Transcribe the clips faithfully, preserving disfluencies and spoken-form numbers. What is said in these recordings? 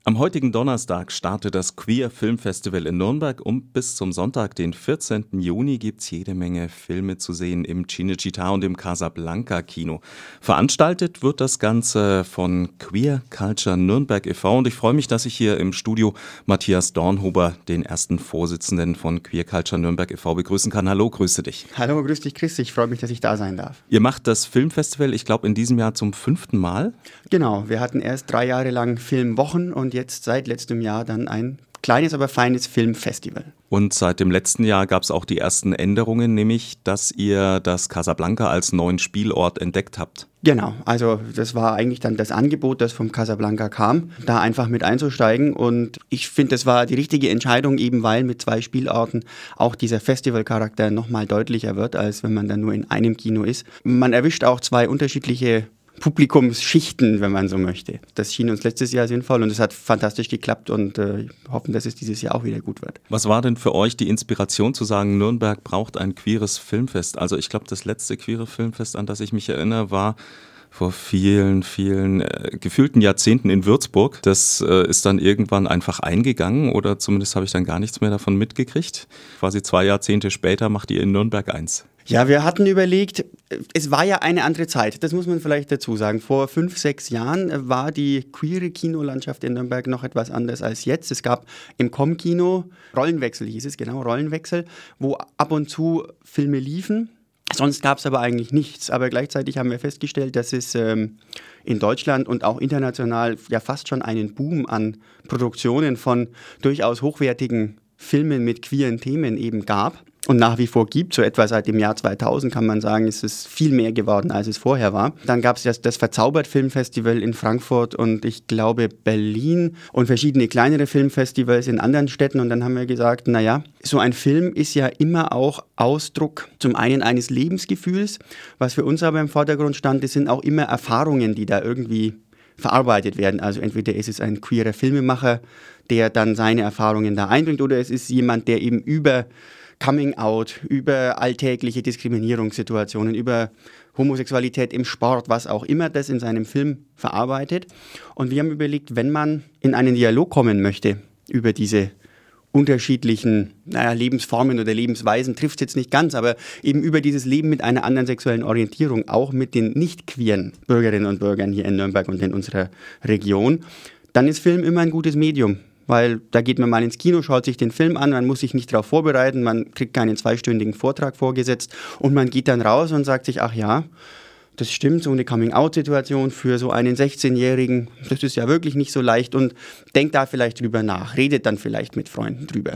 Am heutigen Donnerstag startet das Queer Filmfestival in Nürnberg und bis zum Sonntag, den vierzehnten Juni, gibt es jede Menge Filme zu sehen im Cinecittà und im Casablanca Kino. Veranstaltet wird das Ganze von Queer Culture Nürnberg e V und ich freue mich, dass ich hier im Studio Matthias Dornhuber, den ersten Vorsitzenden von Queer Culture Nürnberg e V, begrüßen kann. Hallo, grüße dich. Hallo, grüß dich Chris, ich freue mich, dass ich da sein darf. Ihr macht das Filmfestival, ich glaube, in diesem Jahr zum fünften Mal? Genau, wir hatten erst drei Jahre lang Filmwochen und jetzt seit letztem Jahr dann ein kleines, aber feines Filmfestival. Und seit dem letzten Jahr gab es auch die ersten Änderungen, nämlich, dass ihr das Casablanca als neuen Spielort entdeckt habt. Genau, also das war eigentlich dann das Angebot, das vom Casablanca kam, da einfach mit einzusteigen. Und ich finde, das war die richtige Entscheidung, eben weil mit zwei Spielorten auch dieser Festivalcharakter nochmal deutlicher wird, als wenn man dann nur in einem Kino ist. Man erwischt auch zwei unterschiedliche Publikumsschichten, wenn man so möchte. Das schien uns letztes Jahr sinnvoll und es hat fantastisch geklappt und äh, hoffen, dass es dieses Jahr auch wieder gut wird. Was war denn für euch die Inspiration zu sagen, Nürnberg braucht ein queeres Filmfest? Also ich glaube, das letzte queere Filmfest, an das ich mich erinnere, war vor vielen, vielen äh, gefühlten Jahrzehnten in Würzburg. Das äh, ist dann irgendwann einfach eingegangen oder zumindest habe ich dann gar nichts mehr davon mitgekriegt. Quasi zwei Jahrzehnte später macht ihr in Nürnberg eins. Ja, wir hatten überlegt, es war ja eine andere Zeit, das muss man vielleicht dazu sagen. Vor fünf, sechs Jahren war die queere Kinolandschaft in Nürnberg noch etwas anders als jetzt. Es gab im Com-Kino Rollenwechsel, hieß es, genau, Rollenwechsel, wo ab und zu Filme liefen. Sonst gab es aber eigentlich nichts. Aber gleichzeitig haben wir festgestellt, dass es ähm, in Deutschland und auch international ja fast schon einen Boom an Produktionen von durchaus hochwertigen Filmen mit queeren Themen eben gab. Und nach wie vor gibt, so etwa seit dem Jahr zweitausend kann man sagen, ist es viel mehr geworden, als es vorher war. Dann gab es das, das Verzaubert-Filmfestival in Frankfurt und ich glaube Berlin und verschiedene kleinere Filmfestivals in anderen Städten. Und dann haben wir gesagt, naja, so ein Film ist ja immer auch Ausdruck zum einen eines Lebensgefühls. Was für uns aber im Vordergrund stand, das sind auch immer Erfahrungen, die da irgendwie verarbeitet werden. Also entweder ist es ein queerer Filmemacher, der dann seine Erfahrungen da einbringt, oder es ist jemand, der eben über Coming Out, über alltägliche Diskriminierungssituationen, über Homosexualität im Sport, was auch immer, das in seinem Film verarbeitet. Und wir haben überlegt, wenn man in einen Dialog kommen möchte über diese unterschiedlichen naja, Lebensformen oder Lebensweisen, trifft es jetzt nicht ganz, aber eben über dieses Leben mit einer anderen sexuellen Orientierung, auch mit den nicht queeren Bürgerinnen und Bürgern hier in Nürnberg und in unserer Region, dann ist Film immer ein gutes Medium. Weil da geht man mal ins Kino, schaut sich den Film an, man muss sich nicht darauf vorbereiten, man kriegt keinen zweistündigen Vortrag vorgesetzt und man geht dann raus und sagt sich, ach ja, das stimmt, so eine Coming-out-Situation für so einen sechzehnjährigen, das ist ja wirklich nicht so leicht und denkt da vielleicht drüber nach, redet dann vielleicht mit Freunden drüber.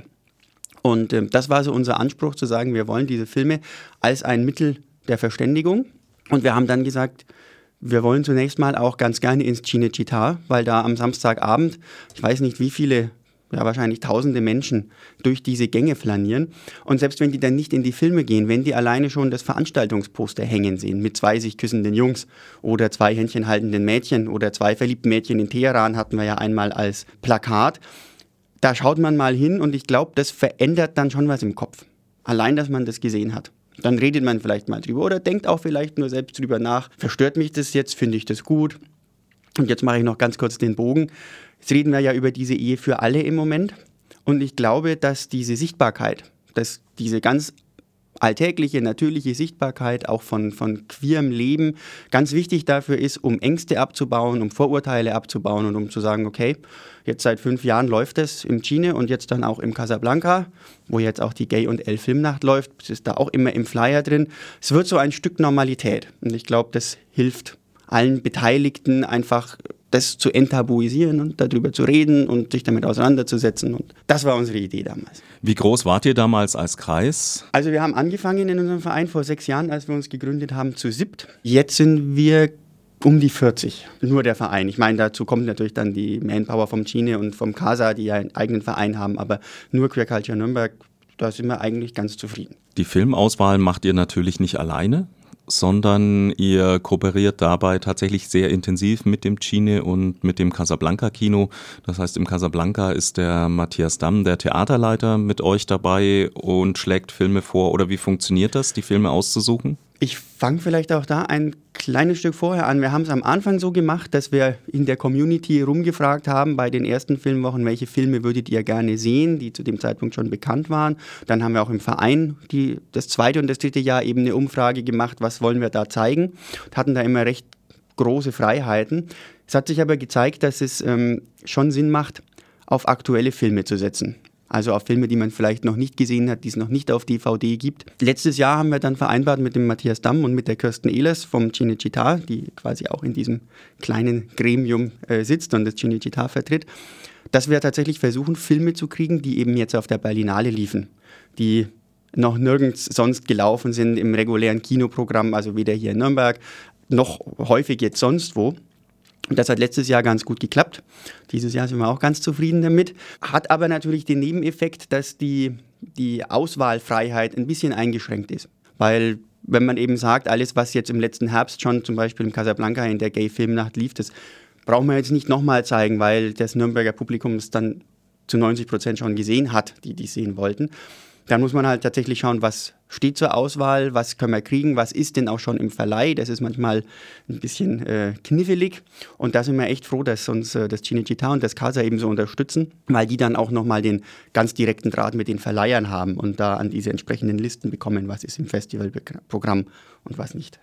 Und äh, das war so unser Anspruch, zu sagen, wir wollen diese Filme als ein Mittel der Verständigung und wir haben dann gesagt, wir wollen zunächst mal auch ganz gerne ins Cinecittà, weil da am Samstagabend, ich weiß nicht wie viele, ja wahrscheinlich tausende Menschen durch diese Gänge flanieren. Und selbst wenn die dann nicht in die Filme gehen, wenn die alleine schon das Veranstaltungsposter hängen sehen mit zwei sich küssenden Jungs oder zwei Händchen haltenden Mädchen oder zwei verliebten Mädchen in Teheran hatten wir ja einmal als Plakat, da schaut man mal hin und ich glaube, das verändert dann schon was im Kopf. Allein, dass man das gesehen hat. Dann redet man vielleicht mal drüber oder denkt auch vielleicht nur selbst drüber nach. Verstört mich das jetzt? Finde ich das gut? Und jetzt mache ich noch ganz kurz den Bogen. Jetzt reden wir ja über diese Ehe für alle im Moment. Und ich glaube, dass diese Sichtbarkeit, dass diese ganz alltägliche, natürliche Sichtbarkeit auch von, von queerem Leben ganz wichtig dafür ist, um Ängste abzubauen, um Vorurteile abzubauen und um zu sagen, okay, jetzt seit fünf Jahren läuft es im Cine und jetzt dann auch im Casablanca, wo jetzt auch die Gay- und L-Filmnacht läuft, es ist da auch immer im Flyer drin. Es wird so ein Stück Normalität und ich glaube, das hilft allen Beteiligten einfach das zu enttabuisieren und darüber zu reden und sich damit auseinanderzusetzen. Und das war unsere Idee damals. Wie groß wart ihr damals als Kreis? Also wir haben angefangen in unserem Verein vor sechs Jahren, als wir uns gegründet haben, zu siebt. Jetzt sind wir um die vierzig, nur der Verein. Ich meine, dazu kommt natürlich dann die Manpower vom Cine und vom Casa, die ja einen eigenen Verein haben, aber nur Queer Culture Nürnberg, da sind wir eigentlich ganz zufrieden. Die Filmauswahl macht ihr natürlich nicht alleine, sondern ihr kooperiert dabei tatsächlich sehr intensiv mit dem Cine und mit dem Casablanca Kino. Das heißt, im Casablanca ist der Matthias Damm, der Theaterleiter, mit euch dabei und schlägt Filme vor. Oder wie funktioniert das, die Filme auszusuchen? Ich fange vielleicht auch da ein kleines Stück vorher an. Wir haben es am Anfang so gemacht, dass wir in der Community rumgefragt haben bei den ersten Filmwochen, welche Filme würdet ihr gerne sehen, die zu dem Zeitpunkt schon bekannt waren. Dann haben wir auch im Verein die, das zweite und das dritte Jahr eben eine Umfrage gemacht, was wollen wir da zeigen. Und hatten da immer recht große Freiheiten. Es hat sich aber gezeigt, dass es ähm, schon Sinn macht, auf aktuelle Filme zu setzen. Also auf Filme, die man vielleicht noch nicht gesehen hat, die es noch nicht auf D V D gibt. Letztes Jahr haben wir dann vereinbart mit dem Matthias Damm und mit der Kirsten Ehlers vom Cinecittà, die quasi auch in diesem kleinen Gremium äh, sitzt und das Cinecittà vertritt, dass wir tatsächlich versuchen, Filme zu kriegen, die eben jetzt auf der Berlinale liefen, die noch nirgends sonst gelaufen sind im regulären Kinoprogramm, also weder hier in Nürnberg, noch häufig jetzt sonst wo. Und das hat letztes Jahr ganz gut geklappt. Dieses Jahr sind wir auch ganz zufrieden damit. Hat aber natürlich den Nebeneffekt, dass die, die Auswahlfreiheit ein bisschen eingeschränkt ist. Weil wenn man eben sagt, alles, was jetzt im letzten Herbst schon zum Beispiel im Casablanca in der Gay-Filmnacht lief, das brauchen wir jetzt nicht nochmal zeigen, weil das Nürnberger Publikum es dann zu neunzig Prozent schon gesehen hat, die die sehen wollten. Dann muss man halt tatsächlich schauen, was steht zur Auswahl, was können wir kriegen, was ist denn auch schon im Verleih. Das ist manchmal ein bisschen äh, knifflig. Und da sind wir echt froh, dass uns äh, das Cinecittà und das Casa eben so unterstützen, weil die dann auch nochmal den ganz direkten Draht mit den Verleihern haben und da an diese entsprechenden Listen bekommen, was ist im Festivalprogramm und was nicht.